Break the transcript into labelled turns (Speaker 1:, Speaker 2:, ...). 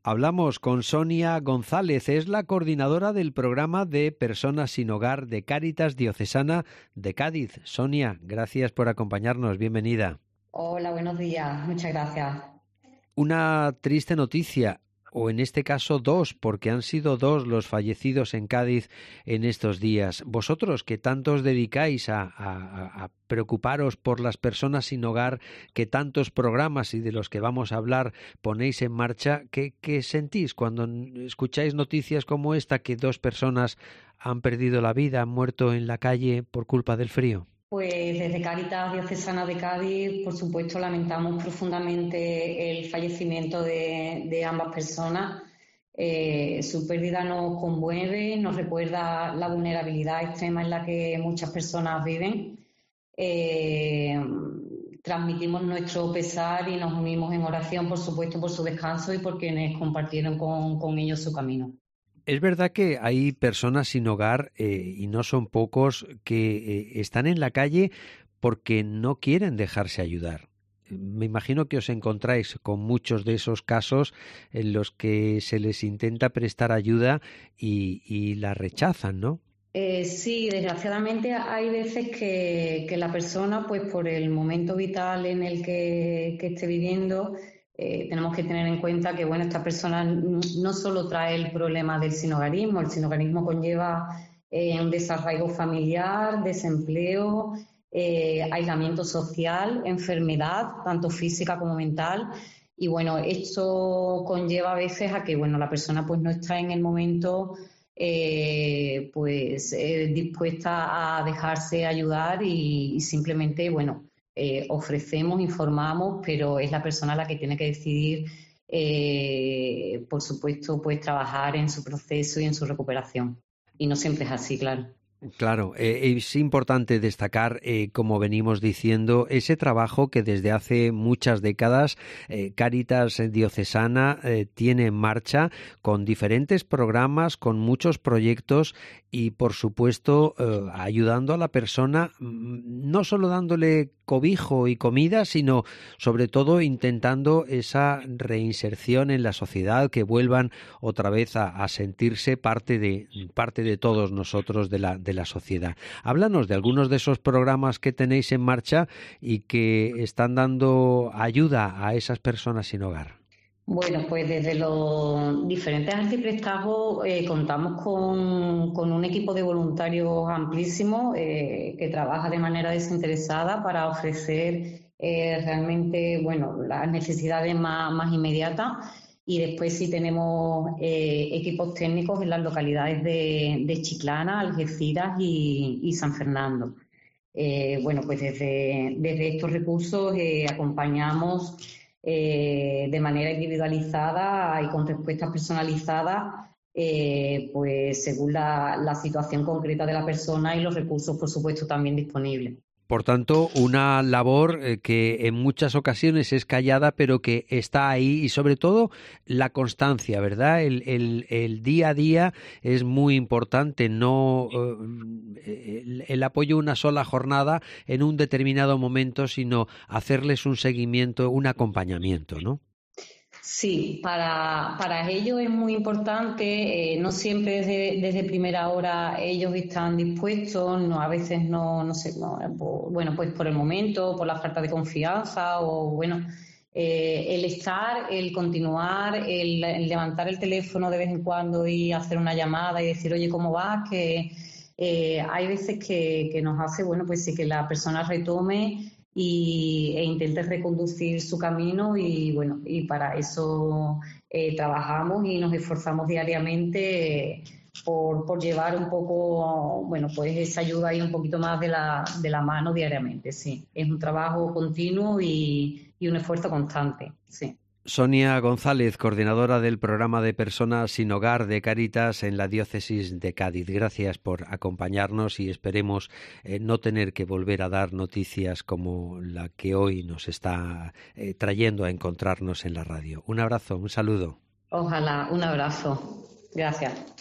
Speaker 1: Hablamos con Sonia González, es la coordinadora del programa de Personas sin Hogar de Cáritas Diocesana de Cádiz. Sonia, gracias por acompañarnos, bienvenida.
Speaker 2: Hola, buenos días, muchas gracias.
Speaker 1: Una triste noticia, o en este caso dos, porque han sido dos los fallecidos en Cádiz en estos días. Vosotros, que tanto os dedicáis a preocuparos por las personas sin hogar, que tantos programas y de los que vamos a hablar ponéis en marcha, ¿qué sentís cuando escucháis noticias como esta, que dos personas han perdido la vida, han muerto en la calle por culpa del frío?
Speaker 2: Pues desde Cáritas Diocesana de Cádiz, por supuesto, lamentamos profundamente el fallecimiento de ambas personas. Su pérdida nos conmueve, nos recuerda la vulnerabilidad extrema en la que muchas personas viven. Transmitimos nuestro pesar y nos unimos en oración, por supuesto, por su descanso y por quienes compartieron con ellos su camino.
Speaker 1: Es verdad que hay personas sin hogar, y no son pocos, que están en la calle porque no quieren dejarse ayudar. Me imagino que os encontráis con muchos de esos casos en los que se les intenta prestar ayuda y la rechazan, ¿no?
Speaker 2: Sí, desgraciadamente hay veces que la persona, pues por el momento vital en el que esté viviendo, tenemos que tener en cuenta que, bueno, esta persona no solo trae el problema del sinhogarismo, el sinhogarismo conlleva un desarraigo familiar, desempleo, aislamiento social, enfermedad, tanto física como mental. Y bueno, esto conlleva a veces a que, bueno, la persona pues no está en el momento dispuesta a dejarse ayudar y simplemente, bueno, ofrecemos, informamos, pero es la persona la que tiene que decidir, por supuesto, pues trabajar en su proceso y en su recuperación. Y no siempre es así, claro.
Speaker 1: Claro, es importante destacar, como venimos diciendo, ese trabajo que desde hace muchas décadas Cáritas Diocesana tiene en marcha con diferentes programas, con muchos proyectos y, por supuesto, ayudando a la persona, no solo dándole cobijo y comida, sino sobre todo intentando esa reinserción en la sociedad, que vuelvan otra vez a sentirse parte de todos nosotros, de la sociedad. Háblanos de algunos de esos programas que tenéis en marcha y que están dando ayuda a esas personas sin hogar.
Speaker 2: Bueno, pues desde los diferentes arciprestazgos contamos con un equipo de voluntarios amplísimo que trabaja de manera desinteresada para ofrecer realmente, bueno, las necesidades más inmediatas. Y después sí tenemos equipos técnicos en las localidades de Chiclana, Algeciras y San Fernando. Bueno, pues desde estos recursos acompañamos de manera individualizada y con respuestas personalizadas, pues según la situación concreta de la persona y los recursos, por supuesto, también disponibles.
Speaker 1: Por tanto, una labor que en muchas ocasiones es callada, pero que está ahí, y sobre todo la constancia, ¿verdad? El día a día es muy importante, no el apoyo una sola jornada en un determinado momento, sino hacerles un seguimiento, un acompañamiento, ¿no?
Speaker 2: Sí, para ellos es muy importante, no siempre desde primera hora ellos están dispuestos, no, a veces no sé, no, bueno, pues por el momento, por la falta de confianza o bueno, el estar, el continuar, el levantar el teléfono de vez en cuando y hacer una llamada y decir, oye, ¿cómo vas? Que hay veces que nos hace, bueno, pues sí, que la persona retome e intente reconducir su camino y bueno, y para eso trabajamos y nos esforzamos diariamente por llevar un poco, bueno, pues esa ayuda ahí un poquito más de la mano diariamente, sí. Es un trabajo continuo y un esfuerzo constante, sí.
Speaker 1: Sonia González, coordinadora del programa de Personas sin Hogar de Cáritas en la diócesis de Cádiz. Gracias por acompañarnos y esperemos no tener que volver a dar noticias como la que hoy nos está trayendo a encontrarnos en la radio. Un abrazo, un saludo.
Speaker 2: Ojalá, un abrazo. Gracias.